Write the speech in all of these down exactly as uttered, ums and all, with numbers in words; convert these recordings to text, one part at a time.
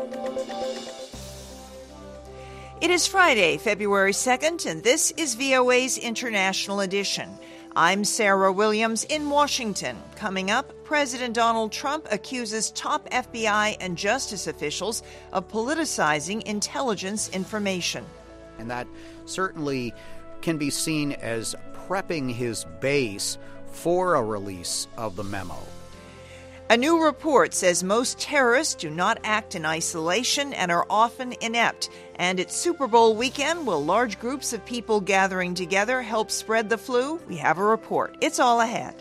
It is Friday, February second, and this is V O A's International Edition. I'm Sarah Williams in Washington. Coming up, President Donald Trump accuses top F B I and justice officials of politicizing intelligence information. And that certainly can be seen as prepping his base for a release of the memo. A new report says most terrorists do not act in isolation and are often inept. And it's Super Bowl weekend. Will large groups of people gathering together help spread the flu? We have a report. It's all ahead.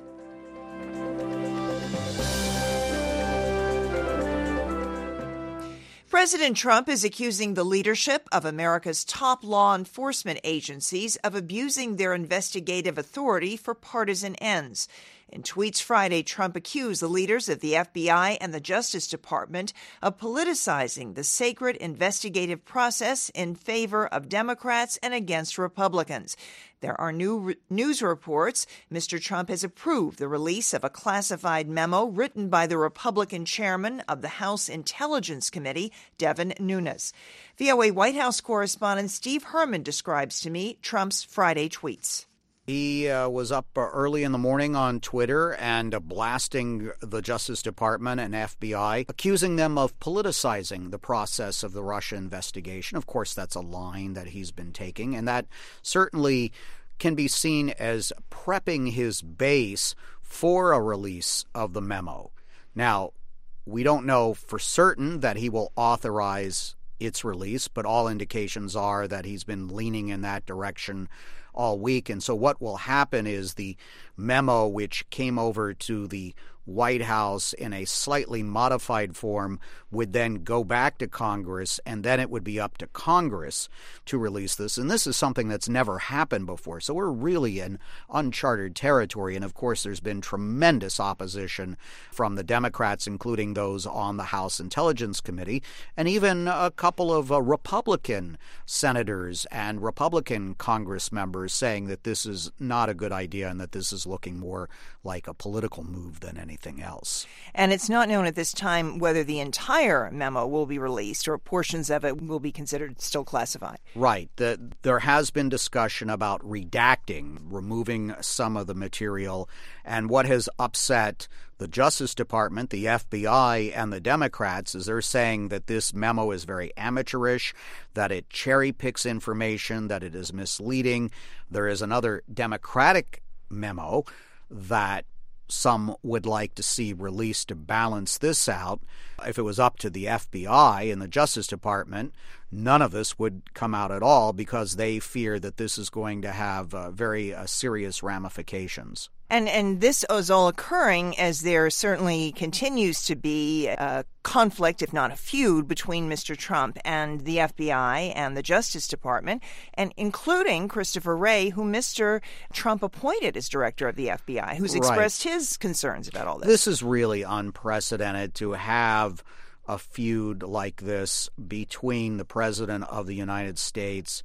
President Trump is accusing the leadership of America's top law enforcement agencies of abusing their investigative authority for partisan ends. In tweets Friday, Trump accused the leaders of the F B I and the Justice Department of politicizing the sacred investigative process in favor of Democrats and against Republicans. There are new re- news reports. Mister Trump has approved the release of a classified memo written by the Republican chairman of the House Intelligence Committee, Devin Nunes. V O A White House correspondent Steve Herman describes to me Trump's Friday tweets. He uh, was up uh, early in the morning on Twitter and uh, blasting the Justice Department and F B I, accusing them of politicizing the process of the Russia investigation. Of course, that's a line that he's been taking, and that certainly can be seen as prepping his base for a release of the memo. Now, we don't know for certain that he will authorize its release, but all indications are that he's been leaning in that direction all week. And so what will happen is the memo, which came over to the White House in a slightly modified form, would then go back to Congress, and then it would be up to Congress to release this. And this is something that's never happened before. So we're really in uncharted territory. And of course, there's been tremendous opposition from the Democrats, including those on the House Intelligence Committee, and even a couple of uh, Republican senators and Republican Congress members saying that this is not a good idea and that this is looking more like a political move than anything. anything else. And it's not known at this time whether the entire memo will be released or portions of it will be considered still classified. Right. The, there has been discussion about redacting, removing some of the material. And what has upset the Justice Department, the F B I, and the Democrats is they're saying that this memo is very amateurish, that it cherry picks information, that it is misleading. There is another Democratic memo that some would like to see released to balance this out. If it was up to the F B I and the Justice Department, none of this would come out at all because they fear that this is going to have uh, very uh, serious ramifications. And and this is all occurring as there certainly continues to be a conflict, if not a feud, between Mister Trump and the F B I and the Justice Department, and including Christopher Wray, who Mister Trump appointed as director of the F B I, who's expressed right. his concerns about all this. This is really unprecedented to have a feud like this between the President of the United States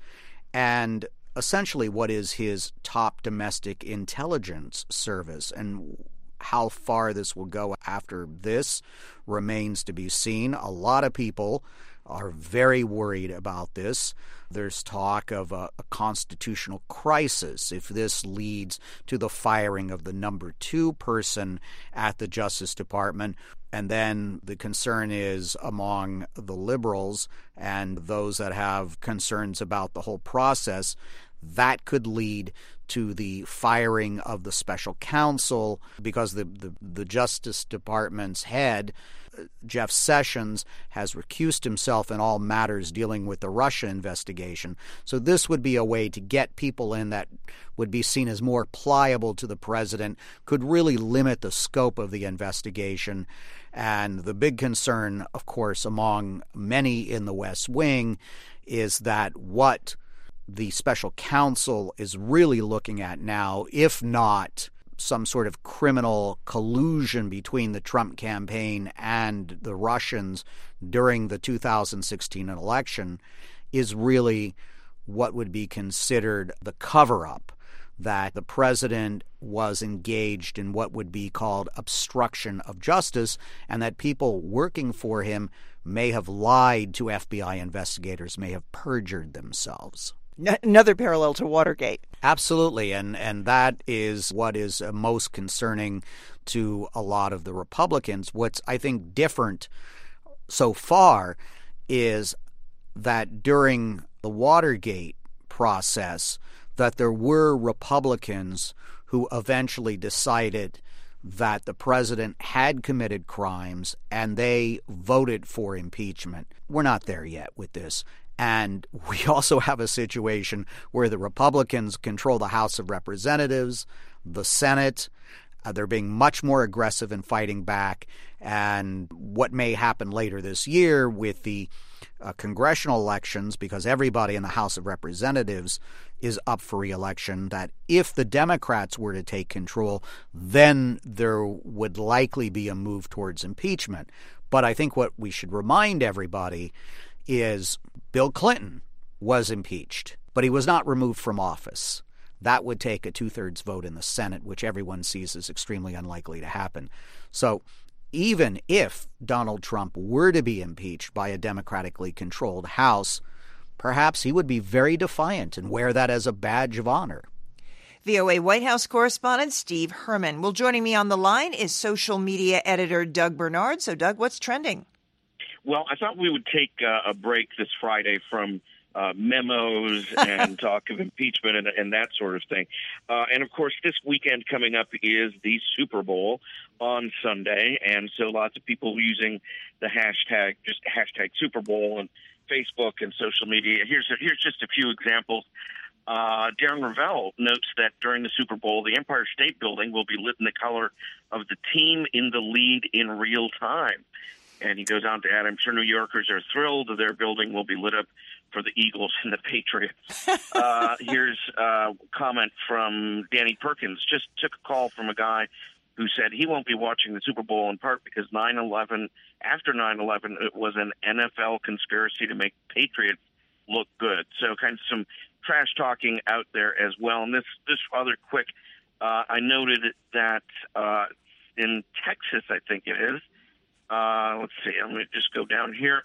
and essentially what is his top domestic intelligence service. And how far this will go after this remains to be seen. A lot of people are very worried about this. There's talk of a, a constitutional crisis if this leads to the firing of the number two person at the Justice Department. And then the concern is among the liberals and those that have concerns about the whole process, that could lead to the firing of the special counsel because the, the, the Justice Department's head, Jeff Sessions, has recused himself in all matters dealing with the Russia investigation. So this would be a way to get people in that would be seen as more pliable to the president, could really limit the scope of the investigation. And the big concern, of course, among many in the West Wing is that what the special counsel is really looking at now, if not some sort of criminal collusion between the Trump campaign and the Russians during the two thousand sixteen election, is really what would be considered the cover-up, that the president was engaged in what would be called obstruction of justice, and that people working for him may have lied to F B I investigators, may have perjured themselves. Another parallel to Watergate. Absolutely, and and that is what is most concerning to a lot of the Republicans. What's, I think, different so far is that during the Watergate process, that there were Republicans who eventually decided that the president had committed crimes and they voted for impeachment. We're not there yet with this. And we also have a situation where the Republicans control the House of Representatives, the Senate. Uh, they're being much more aggressive in fighting back. And what may happen later this year with the uh, congressional elections, because everybody in the House of Representatives is up for re-election, that if the Democrats were to take control, then there would likely be a move towards impeachment. But I think what we should remind everybody is Bill Clinton was impeached, but he was not removed from office. That would take a two-thirds vote in the Senate, which everyone sees as extremely unlikely to happen. So even if Donald Trump were to be impeached by a democratically controlled House, perhaps he would be very defiant and wear that as a badge of honor. V O A White House correspondent Steve Herman. Well, joining me on the line is social media editor Doug Bernard. So, Doug, what's trending? Well, I thought we would take uh, a break this Friday from uh, memos and talk of impeachment and, and that sort of thing. Uh, and, of course, this weekend coming up is the Super Bowl on Sunday. And so lots of people using the hashtag, just hashtag Super Bowl and Facebook and social media. Here's, a, here's just a few examples. Uh, Darren Ravel notes that during the Super Bowl, the Empire State Building will be lit in the color of the team in the lead in real time. And he goes on to add, I'm sure New Yorkers are thrilled that their building will be lit up for the Eagles and the Patriots. uh, here's a comment from Danny Perkins. Just took a call from a guy who said he won't be watching the Super Bowl in part because nine eleven, after nine eleven, it was an N F L conspiracy to make Patriots look good. So kind of some trash talking out there as well. And this, this other quick, uh, I noted that uh, in Texas, I think it is, Uh, let's see, I'm going to just go down here.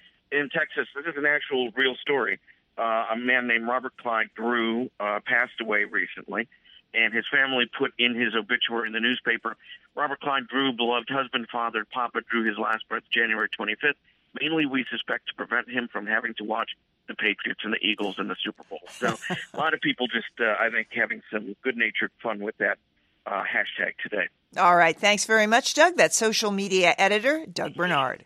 In Texas, this is an actual real story. Uh, a man named Robert Clyde Drew uh, passed away recently, and his family put in his obituary in the newspaper, Robert Clyde Drew, beloved husband, father, Papa drew his last breath January twenty-fifth. Mainly, we suspect to prevent him from having to watch the Patriots and the Eagles in the Super Bowl. So a lot of people just, uh, I think, having some good-natured fun with that uh, hashtag today. All right. Thanks very much, Doug. That's social media editor Doug Bernard.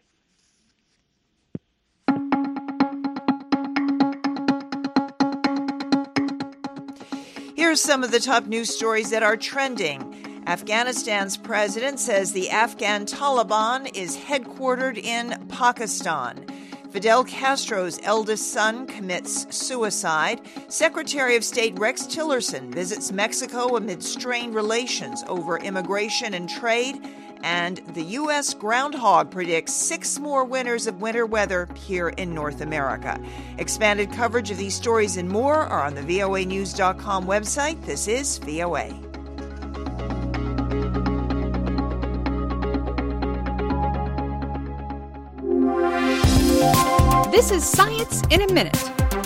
Here's some of the top news stories that are trending. Afghanistan's president says the Afghan Taliban is headquartered in Pakistan. Fidel Castro's eldest son commits suicide. Secretary of State Rex Tillerson visits Mexico amid strained relations over immigration and trade. And the U S groundhog predicts six more winters of winter weather here in North America. Expanded coverage of these stories and more are on the V O A news dot com website. This is V O A. This is Science in a Minute.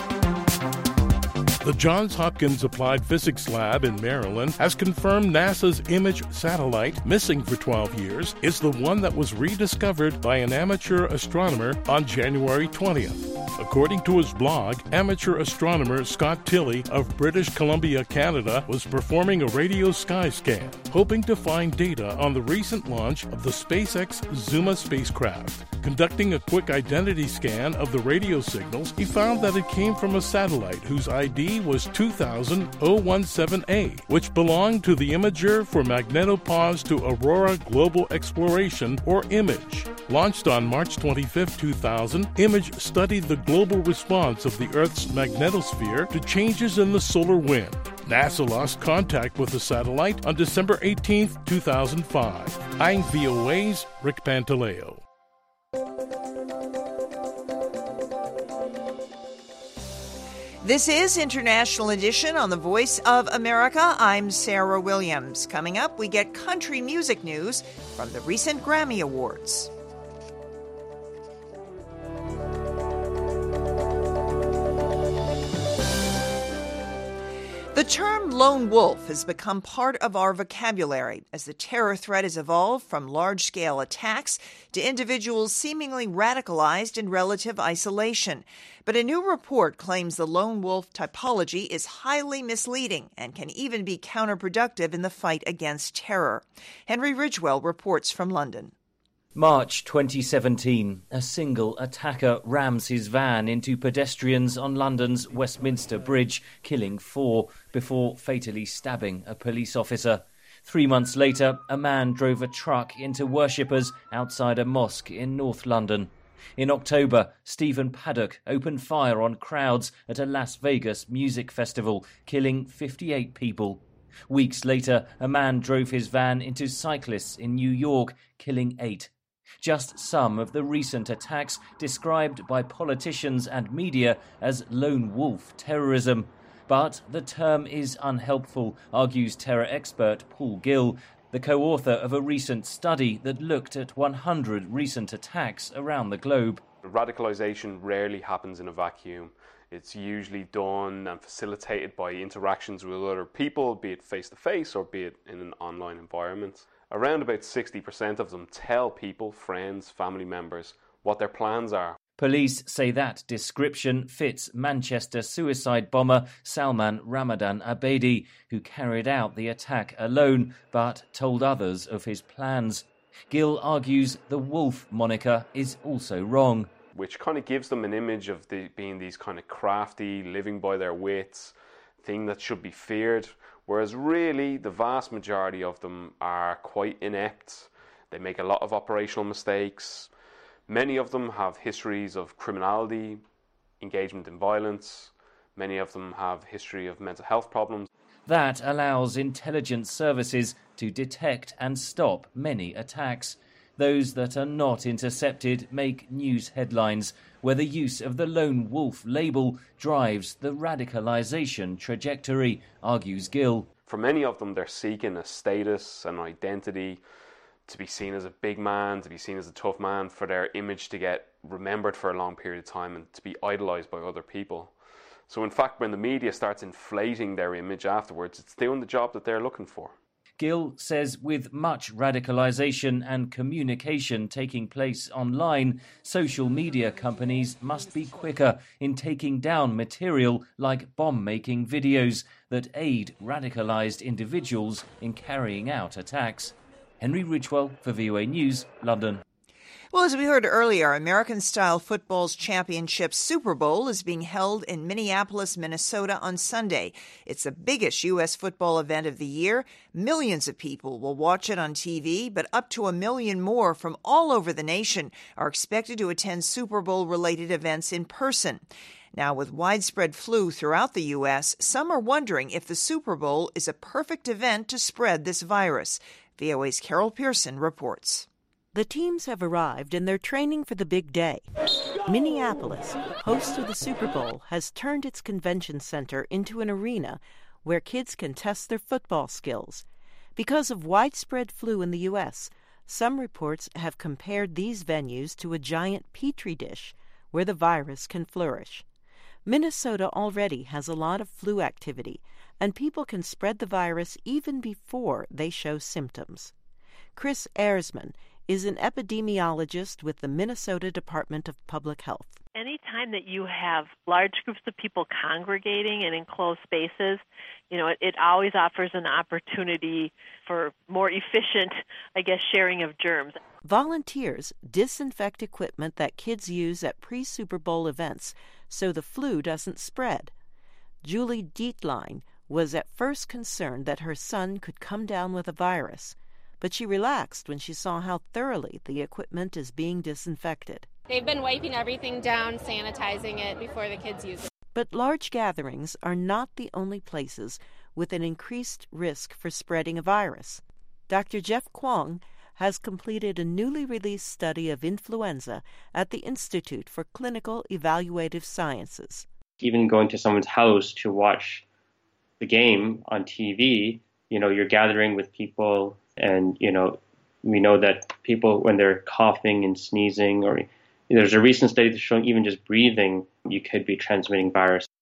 The Johns Hopkins Applied Physics Lab in Maryland has confirmed NASA's IMAGE satellite, missing for twelve years, is the one that was rediscovered by an amateur astronomer on January twentieth. According to his blog, amateur astronomer Scott Tilley of British Columbia, Canada, was performing a radio sky scan, hoping to find data on the recent launch of the SpaceX Zuma spacecraft. Conducting a quick identity scan of the radio signals, he found that it came from a satellite whose I D was two thousand oh seventeen A, which belonged to the Imager for Magnetopause to Aurora Global Exploration, or IMAGE. Launched on March twenty-fifth, two thousand, IMAGE studied the global response of the Earth's magnetosphere to changes in the solar wind. NASA lost contact with the satellite on December eighteenth, two thousand five. I'm V O A's Rick Pantaleo. This is International Edition on the Voice of America. I'm Sarah Williams. Coming up, we get country music news from the recent Grammy Awards. The term lone wolf has become part of our vocabulary as the terror threat has evolved from large-scale attacks to individuals seemingly radicalized in relative isolation. But a new report claims the lone wolf typology is highly misleading and can even be counterproductive in the fight against terror. Henry Ridgwell reports from London. March twenty seventeen, a single attacker rams his van into pedestrians on London's Westminster Bridge, killing four, before fatally stabbing a police officer. Three months later, a man drove a truck into worshippers outside a mosque in North London. In October, Stephen Paddock opened fire on crowds at a Las Vegas music festival, killing fifty-eight people. Weeks later, a man drove his van into cyclists in New York, killing eight. Just some of the recent attacks described by politicians and media as lone wolf terrorism. But the term is unhelpful, argues terror expert Paul Gill, the co-author of a recent study that looked at one hundred recent attacks around the globe. Radicalisation rarely happens in a vacuum. It's usually done and facilitated by interactions with other people, be it face-to-face or be it in an online environment. Around about sixty percent of them tell people, friends, family members, what their plans are. Police say that description fits Manchester suicide bomber Salman Ramadan Abedi, who carried out the attack alone but told others of his plans. Gill argues the wolf moniker is also wrong. Which kind of gives them an image of the, being these kind of crafty, living by their wits, thing that should be feared. Whereas really, the vast majority of them are quite inept. They make a lot of operational mistakes. Many of them have histories of criminality, engagement in violence. Many of them have history of mental health problems. That allows intelligence services to detect and stop many attacks. Those that are not intercepted make news headlines, where the use of the lone wolf label drives the radicalisation trajectory, argues Gill. For many of them, they're seeking a status, an identity, to be seen as a big man, to be seen as a tough man, for their image to get remembered for a long period of time and to be idolised by other people. So in fact, when the media starts inflating their image afterwards, it's doing the job that they're looking for. Gill says with much radicalisation and communication taking place online, social media companies must be quicker in taking down material like bomb-making videos that aid radicalised individuals in carrying out attacks. Henry Ridgwell for V O A News, London. Well, as we heard earlier, American-style football's championship Super Bowl is being held in Minneapolis, Minnesota on Sunday. It's the biggest U S football event of the year. Millions of people will watch it on T V, but up to a million more from all over the nation are expected to attend Super Bowl-related events in person. Now, with widespread flu throughout the U S, some are wondering if the Super Bowl is a perfect event to spread this virus. V O A's Carol Pearson reports. The teams have arrived and they're training for the big day. Minneapolis, host of the Super Bowl, has turned its convention center into an arena where kids can test their football skills. Because of widespread flu in the U S, some reports have compared these venues to a giant petri dish where the virus can flourish. Minnesota already has a lot of flu activity, and people can spread the virus even before they show symptoms. Chris Erzman is an epidemiologist with the Minnesota Department of Public Health. Anytime that you have large groups of people congregating in enclosed spaces, you know, it, it always offers an opportunity for more efficient, I guess, sharing of germs. Volunteers disinfect equipment that kids use at pre-Super Bowl events so the flu doesn't spread. Julie Dietlein was at first concerned that her son could come down with a virus, but she relaxed when she saw how thoroughly the equipment is being disinfected. They've been wiping everything down, sanitizing it before the kids use it. But large gatherings are not the only places with an increased risk for spreading a virus. Doctor Jeff Kwong has completed a newly released study of influenza at the Institute for Clinical Evaluative Sciences. Even going to someone's house to watch the game on T V, you know, you're gathering with people, and, you know, we know that people, when they're coughing and sneezing, or there's a recent study that's showing even just breathing, you could be transmitting virus.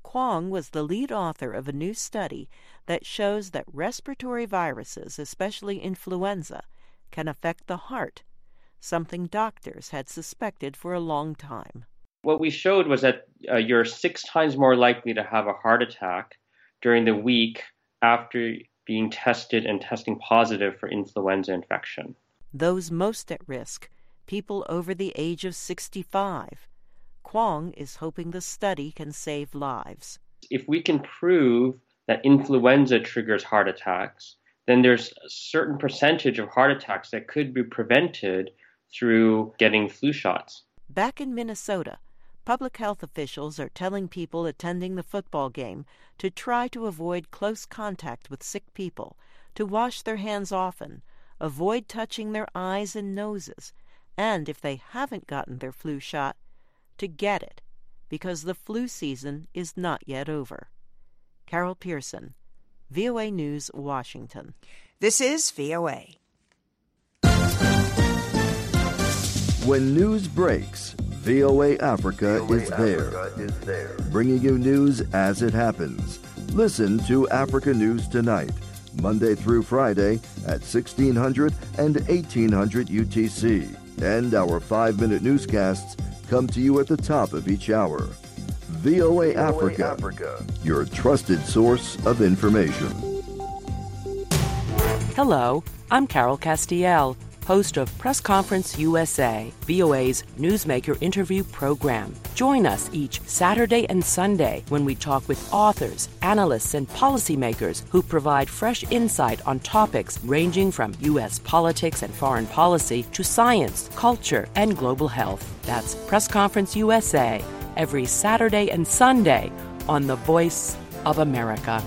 Kwong was the lead author of a new study that shows that respiratory viruses, especially influenza, can affect the heart, something doctors had suspected for a long time. What we showed was that uh, you're six times more likely to have a heart attack during the week after being tested and testing positive for influenza infection. Those most at risk, people over the age of sixty-five. Kwong is hoping the study can save lives. If we can prove that influenza triggers heart attacks, then there's a certain percentage of heart attacks that could be prevented through getting flu shots. Back in Minnesota, public health officials are telling people attending the football game to try to avoid close contact with sick people, to wash their hands often, avoid touching their eyes and noses, and if they haven't gotten their flu shot, to get it, because the flu season is not yet over. Carol Pearson, V O A News, Washington. This is V O A. When news breaks, V O A Africa, V O A is, there, Africa is there, bringing you news as it happens. Listen to Africa News Tonight, Monday through Friday at sixteen hundred and eighteen hundred U T C. And our five-minute newscasts come to you at the top of each hour. V O A, V O A Africa, Africa, your trusted source of information. Hello, I'm Carol Castiel, host of Press Conference U S A, V O A's newsmaker interview program. Join us each Saturday and Sunday when we talk with authors, analysts, and policymakers who provide fresh insight on topics ranging from U S politics and foreign policy to science, culture, and global health. That's Press Conference U S A, every Saturday and Sunday on The Voice of America.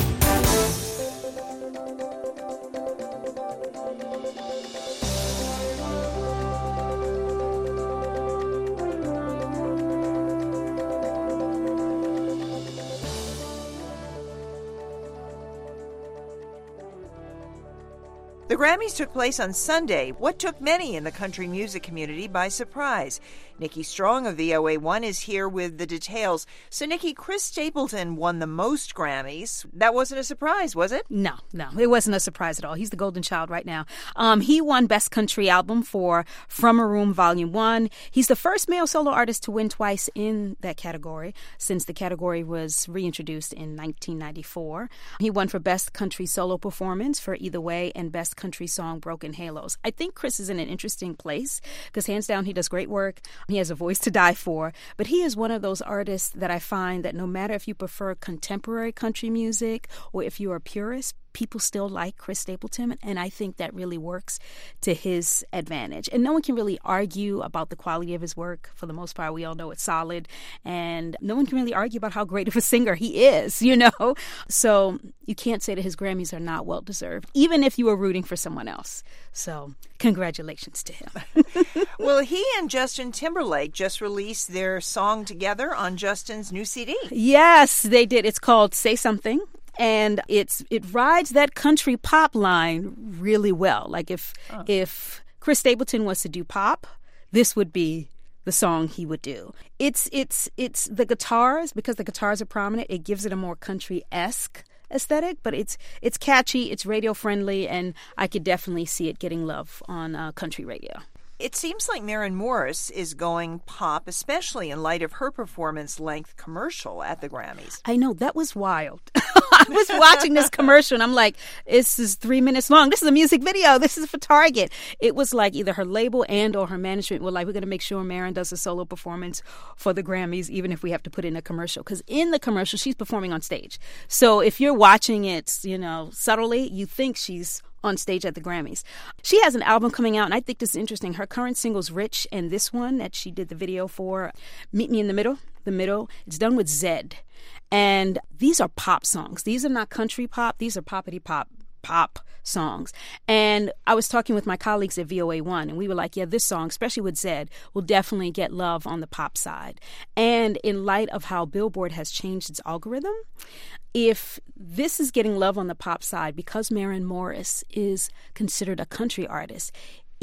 The Grammys took place on Sunday, what took many in the country music community by surprise. Nikki Strong of V O A one is here with the details. So, Nikki, Chris Stapleton won the most Grammys. That wasn't a surprise, was it? No, no, it wasn't a surprise at all. He's the golden child right now. Um, he won Best Country Album for From a Room Volume one. He's the first male solo artist to win twice in that category since the category was reintroduced in nineteen ninety-four. He won for Best Country Solo Performance for Either Way and Best Country Song Broken Halos. I think Chris is in an interesting place because hands down he does great work. He has a voice to die for, but he is one of those artists that I find that no matter if you prefer contemporary country music or if you're a purist, people still like Chris Stapleton, and I think that really works to his advantage. And no one can really argue about the quality of his work. For the most part, we all know it's solid, and no one can really argue about how great of a singer he is, you know? So you can't say that his Grammys are not well-deserved, even if you were rooting for someone else. So congratulations to him. Well, he and Justin Timberlake just released their song together on Justin's new C D. Yes, they did. It's called Say Something. And it's it rides that country pop line really well. Like if oh. if Chris Stapleton was to do pop, this would be the song he would do. It's it's it's the guitars, because the guitars are prominent, it gives it a more country-esque aesthetic, but it's it's catchy, it's radio friendly, and I could definitely see it getting love on uh, country radio. It seems like Maren Morris is going pop, especially in light of her performance-length commercial at the Grammys. I know, that was wild. I was watching this commercial, and I'm like, this is three minutes long. This is a music video. This is for Target. It was like either her label and or her management were like, we're going to make sure Maren does a solo performance for the Grammys, even if we have to put in a commercial. Because in the commercial, she's performing on stage. So if you're watching it, you know, subtly, you think she's on stage at the Grammys. She has an album coming out, and I think this is interesting. Her current single's Rich, and this one that she did the video for, Meet Me in the Middle, The Middle, it's done with Zedd. And these are pop songs. These are not country pop. These are poppity pop, pop songs. And I was talking with my colleagues at V O A one, and we were like, yeah, this song, especially with Zedd, will definitely get love on the pop side. And in light of how Billboard has changed its algorithm, if this is getting love on the pop side, because Maren Morris is considered a country artist,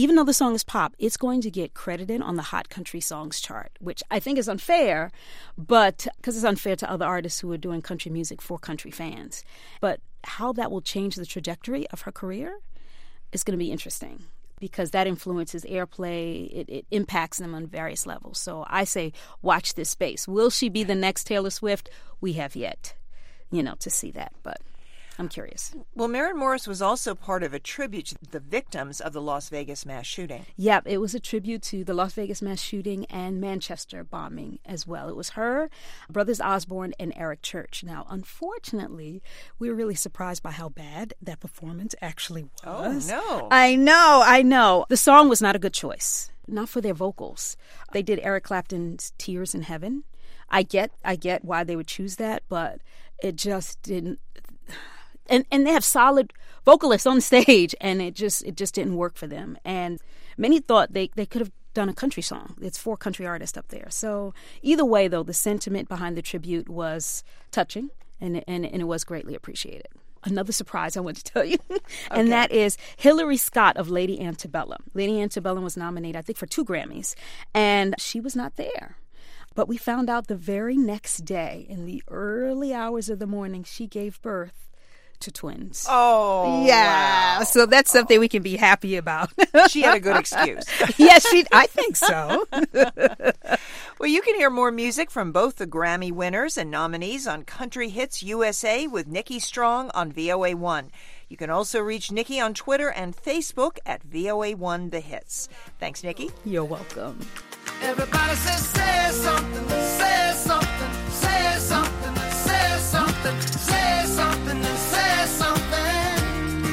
even though the song is pop, it's going to get credited on the Hot Country Songs chart, which I think is unfair, but because it's unfair to other artists who are doing country music for country fans. But how that will change the trajectory of her career is going to be interesting, because that influences airplay. It, it impacts them on various levels. So I say, watch this space. Will she be the next Taylor Swift? We have yet, you know, to see that, but I'm curious. Well, Maren Morris was also part of a tribute to the victims of the Las Vegas mass shooting. Yep, it was a tribute to the Las Vegas mass shooting and Manchester bombing as well. It was her, Brothers Osborne, and Eric Church. Now, unfortunately, we were really surprised by how bad that performance actually was. Oh, no. I know, I know. The song was not a good choice, not for their vocals. They did Eric Clapton's Tears in Heaven. I get, I get why they would choose that, but it just didn't. And and they have solid vocalists on stage, and it just it just didn't work for them. And many thought they, they could have done a country song. It's four country artists up there. So either way, though, the sentiment behind the tribute was touching, and and, and it was greatly appreciated. Another surprise I want to tell you, and okay. that is Hillary Scott of Lady Antebellum. Lady Antebellum was nominated, I think, for two Grammys, and she was not there. But we found out the very next day, in the early hours of the morning, she gave birth to twins. Oh, yeah. Wow. So that's something we can be happy about. She had a good excuse. Yes, she. I think so. Well, you can hear more music from both the Grammy winners and nominees on Country Hits U S A with Nikki Strong on V O A one. You can also reach Nikki on Twitter and Facebook at V O A one The Hits. Thanks, Nikki. You're welcome. Everybody says, say something, say something, say something, say something, say something, and say something.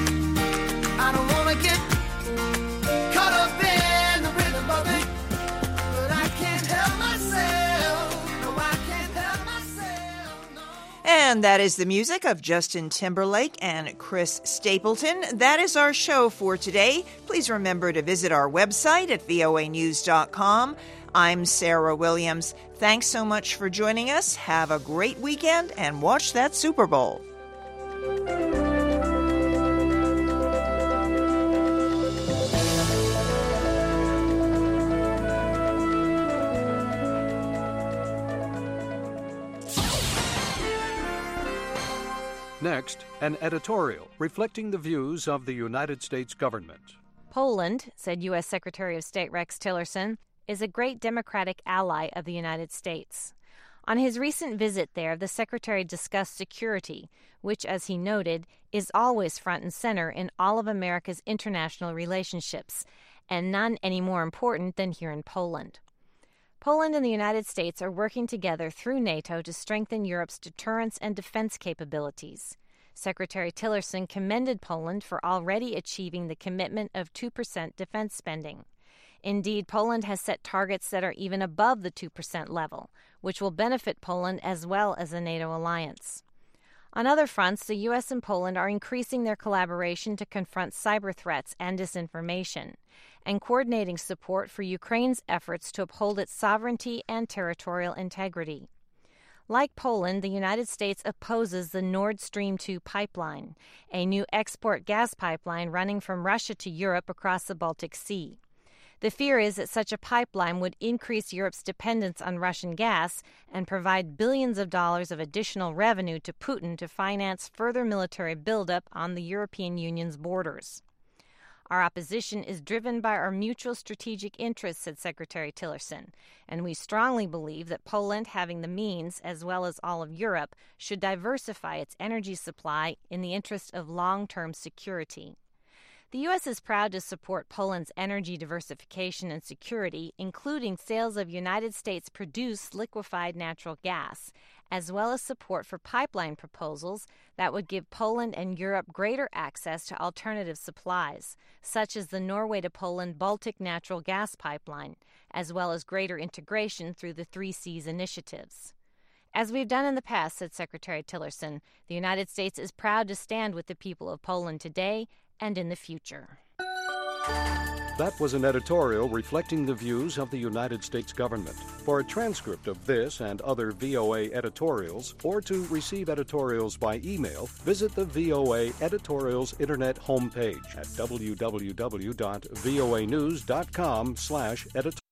I don't want to get caught up in the rhythm of it, but I can't help myself. No, I can't help myself. No. And that is the music of Justin Timberlake and Chris Stapleton. That is our show for today. Please remember to visit our website at V O A news dot com. I'm Sarah Williams. Thanks so much for joining us. Have a great weekend and watch that Super Bowl. Next, an editorial reflecting the views of the United States government. Poland, said U S Secretary of State Rex Tillerson, is a great democratic ally of the United States. On his recent visit there, the Secretary discussed security, which, as he noted, is always front and center in all of America's international relationships, and none any more important than here in Poland. Poland and the United States are working together through NATO to strengthen Europe's deterrence and defense capabilities. Secretary Tillerson commended Poland for already achieving the commitment of two percent defense spending. Indeed, Poland has set targets that are even above the two percent level, which will benefit Poland as well as the NATO alliance. On other fronts, the U S and Poland are increasing their collaboration to confront cyber threats and disinformation, and coordinating support for Ukraine's efforts to uphold its sovereignty and territorial integrity. Like Poland, the United States opposes the Nord Stream two pipeline, a new export gas pipeline running from Russia to Europe across the Baltic Sea. The fear is that such a pipeline would increase Europe's dependence on Russian gas and provide billions of dollars of additional revenue to Putin to finance further military buildup on the European Union's borders. Our opposition is driven by our mutual strategic interests, said Secretary Tillerson, and we strongly believe that Poland, having the means, as well as all of Europe, should diversify its energy supply in the interest of long-term security. The U S is proud to support Poland's energy diversification and security, including sales of United States-produced liquefied natural gas, as well as support for pipeline proposals that would give Poland and Europe greater access to alternative supplies, such as the Norway to Poland Baltic natural gas pipeline, as well as greater integration through the Three Seas initiatives. As we've done in the past, said Secretary Tillerson, the United States is proud to stand with the people of Poland today and in the future. That was an editorial reflecting the views of the United States government. For a transcript of this and other V O A editorials, or to receive editorials by email, visit the V O A Editorials Internet homepage at w w w dot voa news dot com slash editorials.